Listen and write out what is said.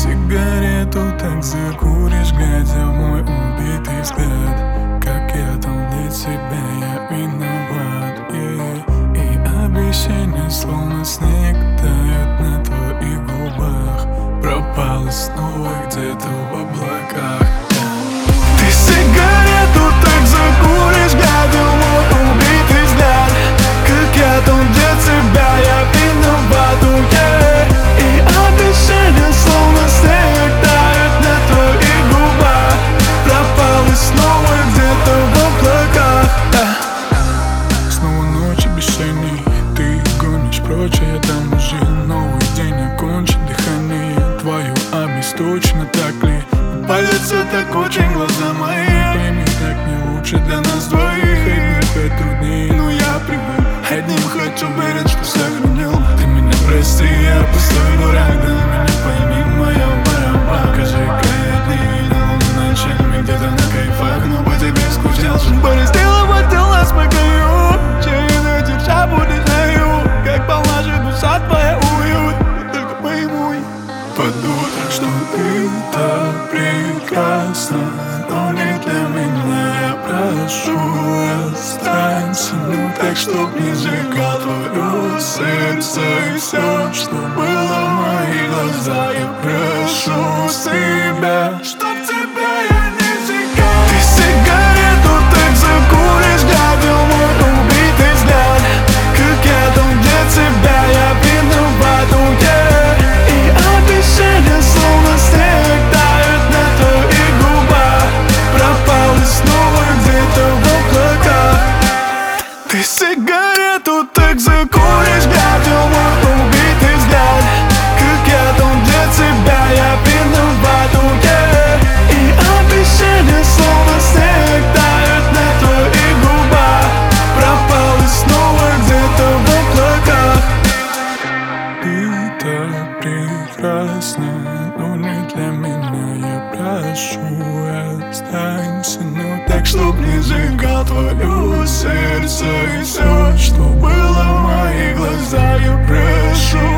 сигарету, так закуришь, глядя в мой убитый взгляд. Как я там для тебя, я виноват, И обещания, словно снег, тают на твоих губах. Пропал и снова где-то в облаках. Ты сигарету так закуришь, глядя в мой убитый взгляд. Как я там для тебя, я виноват, И обещания, словно снег, тают на твоих губах. Пропал и снова где-то в облаках. Снова ночь обещаний, ты гонишь прочь, а я там уже. Новый день окончен, дыхание твое обесточено, так ли? Палится так очень глаза мои. Пойми, так не лучше для нас двоих. Одним хоть труднее, но я привык. Одним хоть уверен, что сохранил. Ты меня прости, я пустой дурак. Да меня пойми, моя бараба. Покажи-ка я не видел ночами где-то на кайфах, но по тебе скучал. Судьба разделила дела с мою. Чайно держа будет знаю, как полна же душа твоя уют. Только пойму под утро, что ты так прекрасна, но не для меня. Я прошу, останься, ну так, чтоб не сжигал твое сердце. И все, что было в мои глаза, я прошу себя, чтоб тебя я не сжигал. Ты сигарету так закуришь, глядя в мой убитый взгляд. Как я там для тебя, я виноват, И обещания, словно снег, тают на твоих губах. Пропал и снова где-то в облаках. Ты сигарету так закуришь, глядя в мой убитый взгляд. Как я там для тебя, я виноват, И обещания, словно снег, тают на твоих губах. Пропал и снова где-то в облаках. Ты так прекрасна, но не для меня. Я прошу, останься, но так, чтоб не сжигал твое сердце. И все, что было в моих глазах, я прошу